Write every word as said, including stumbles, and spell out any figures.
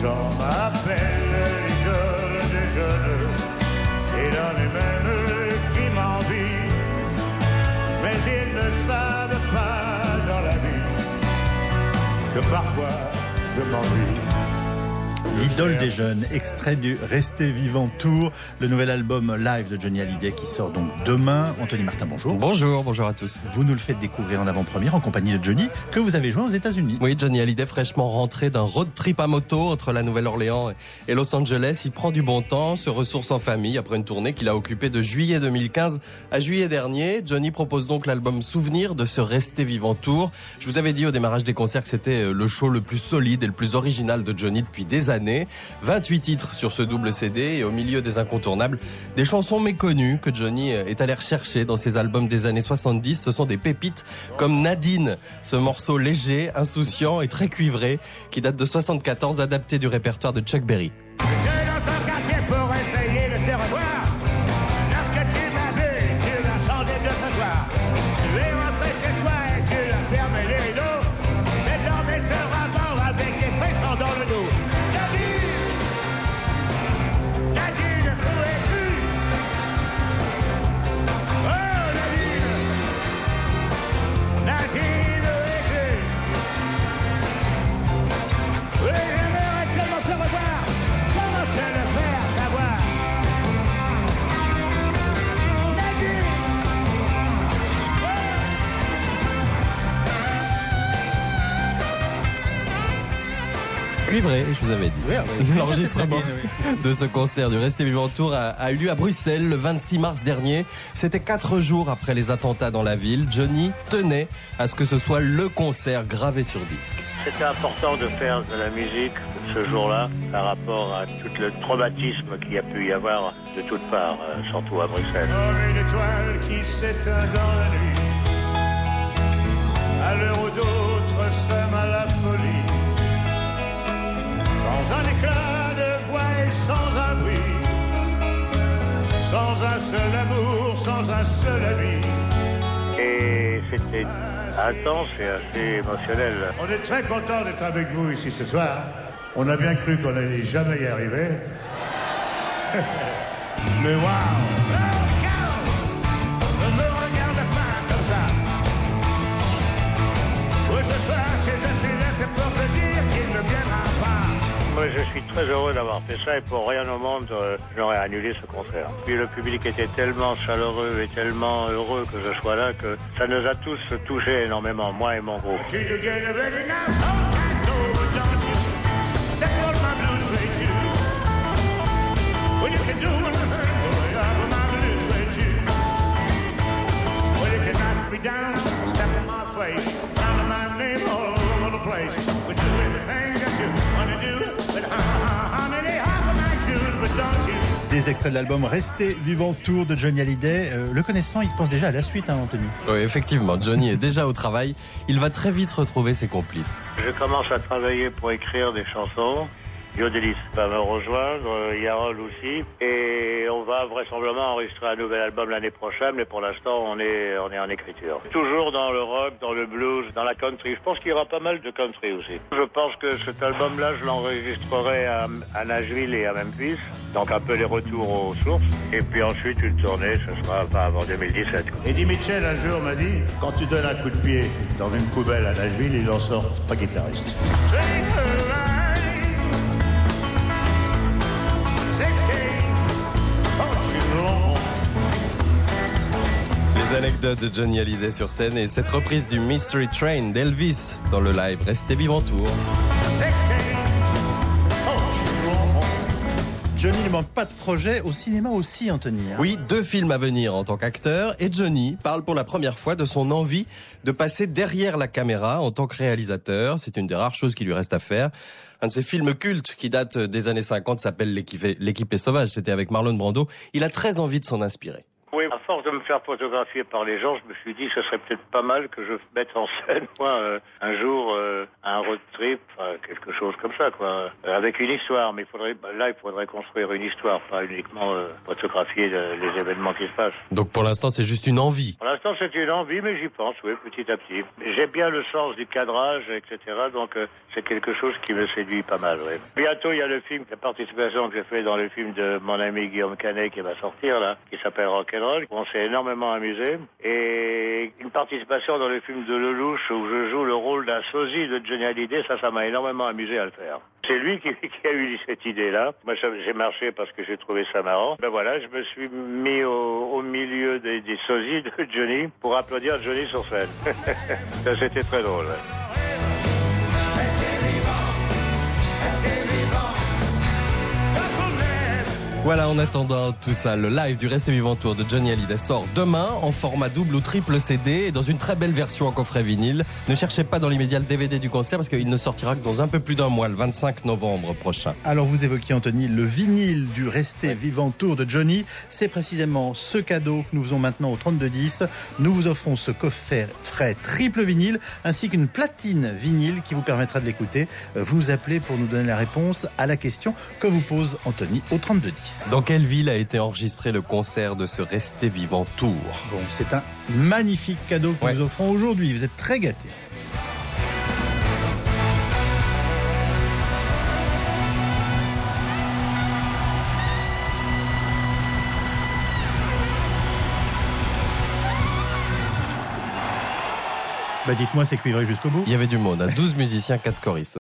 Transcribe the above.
gens m'appellent l'idole des jeunes. Il en est même qui m'envient, mais ils ne savent pas dans la vie que parfois je m'ennuie. L'idole des jeunes, extrait du Restez Vivant Tour, le nouvel album live de Johnny Hallyday qui sort donc demain. Anthony Martin, bonjour. Bonjour, bonjour à tous. Vous nous le faites découvrir en avant-première en compagnie de Johnny, que vous avez joué aux États-Unis. Oui, Johnny Hallyday, fraîchement rentré d'un road trip à moto entre la Nouvelle-Orléans et Los Angeles. Il prend du bon temps, se ressource en famille après une tournée qu'il a occupée de juillet deux mille quinze à juillet dernier. Johnny propose donc l'album Souvenir de ce Restez Vivant Tour. Je vous avais dit au démarrage des concerts que c'était le show le plus solide et le plus original de Johnny depuis des années. vingt-huit titres sur ce double C D et au milieu des incontournables, des chansons méconnues que Johnny est allé rechercher dans ses albums des années soixante-dix. Ce sont des pépites comme Nadine, ce morceau léger, insouciant et très cuivré qui date de soixante-quatorze, adapté du répertoire de Chuck Berry. J'étais dans ton quartier pour essayer de te revoir. Lorsque tu m'as vu, tu m'as changé de trottoir. Tu es rentré chez toi et tu as fermé les rideaux. Mais dormais ce rapport avec des frissons dans le dos. Cuivré, je vous avais dit. Oui, L'enregistrement oui. de ce concert du Restez Vivant Tour a, a eu lieu à Bruxelles le vingt-six mars dernier. C'était quatre jours après les attentats dans la ville. Johnny tenait à ce que ce soit le concert gravé sur disque. C'était important de faire de la musique ce jour-là par rapport à tout le traumatisme qu'il y a pu y avoir de toutes parts, surtout à Bruxelles. Comme une étoile qui s'éteint dans la nuit, à l'heure où d'autres s'aiment à la folie. Sans un éclat de voix et sans un bruit, sans un seul amour, sans un seul ami. Et c'était intense et assez émotionnel. On est très content d'être avec vous ici ce soir. On a bien cru qu'on n'allait jamais y arriver. Mais waouh! Ne me regarde pas comme ça. Oui, ce soir, si je suis là, c'est pour te dire qu'il ne viendra pas. Moi, je suis très heureux d'avoir fait ça et pour rien au monde, euh, j'aurais annulé ce concert. Puis le public était tellement chaleureux et tellement heureux que je sois là que ça nous a tous touchés énormément, moi et mon groupe. Des extraits de l'album Restez Vivant Tour de Johnny Hallyday. Euh, le connaissant, il pense déjà à la suite, hein, Anthony. Oui, effectivement, Johnny est déjà au travail. Il va très vite retrouver ses complices. Je commence à travailler pour écrire des chansons. Yodelis va me rejoindre, Yarol aussi, et on va vraisemblablement enregistrer un nouvel album l'année prochaine, mais pour l'instant on est, on est en écriture. Toujours dans le rock, dans le blues, dans la country. Je pense qu'il y aura pas mal de country aussi. Je pense que cet album-là, je l'enregistrerai à, à Nashville et à Memphis, donc un peu les retours aux sources, et puis ensuite une tournée, ce sera pas avant deux mille dix-sept. Eddie Mitchell un jour m'a dit, quand tu donnes un coup de pied dans une poubelle à Nashville, il en sort trois guitaristes. Les anecdotes de Johnny Hallyday sur scène et cette reprise du Mystery Train d'Elvis dans le live Restez Vivant Tour. Johnny ne manque pas de projet au cinéma aussi, Anthony. Hein. Oui, deux films à venir en tant qu'acteur et Johnny parle pour la première fois de son envie de passer derrière la caméra en tant que réalisateur. C'est une des rares choses qui lui reste à faire. Un de ses films cultes qui date des années cinquante s'appelle L'équipe, L'équipe est sauvage. C'était avec Marlon Brando. Il a très envie de s'en inspirer. Oui, à force de me faire photographier par les gens, je me suis dit que ce serait peut-être pas mal que je mette en scène, moi, euh, un jour, euh, un road trip, euh, quelque chose comme ça, quoi, euh, avec une histoire. Mais il faudrait, bah, là, il faudrait construire une histoire, pas uniquement euh, photographier le, les événements qui se passent. Donc pour l'instant, c'est juste une envie. Pour l'instant, c'est une envie, mais j'y pense, oui, petit à petit. J'aime bien le sens du cadrage, et cetera. Donc euh, c'est quelque chose qui me séduit pas mal, oui. Bientôt, il y a le film, la participation que j'ai fait dans le film de mon ami Guillaume Canet qui va sortir, là, qui s'appelle Rock'n'Roll. On s'est énormément amusé. Et une participation dans le film de Lelouch où je joue le rôle d'un sosie de Johnny Hallyday, ça, ça m'a énormément amusé à le faire. C'est lui qui, qui a eu cette idée-là. Moi, j'ai marché parce que j'ai trouvé ça marrant. Ben voilà, je me suis mis au, au milieu des, des sosies de Johnny pour applaudir Johnny sur scène. Ça, c'était très drôle. Ouais. Voilà, en attendant tout ça, le live du Restez Vivant Tour de Johnny Hallyday sort demain en format double ou triple C D et dans une très belle version en coffret vinyle. Ne cherchez pas dans l'immédiat le D V D du concert parce qu'il ne sortira que dans un peu plus d'un mois, le vingt-cinq novembre prochain. Alors vous évoquiez, Anthony, le vinyle du Restez Vivant Tour de Johnny. C'est précisément ce cadeau que nous faisons maintenant au trente-deux dix. Nous vous offrons ce coffret frais triple vinyle ainsi qu'une platine vinyle qui vous permettra de l'écouter. Vous nous appelez pour nous donner la réponse à la question que vous pose Anthony au trente-deux dix. Dans quelle ville a été enregistré le concert de ce Restez Vivant Tour ? Bon, c'est un magnifique cadeau que ouais. nous offrons aujourd'hui. Vous êtes très gâtés. Bah dites-moi, c'est cuivré jusqu'au bout. Il y avait du monde, hein, douze musiciens, quatre choristes.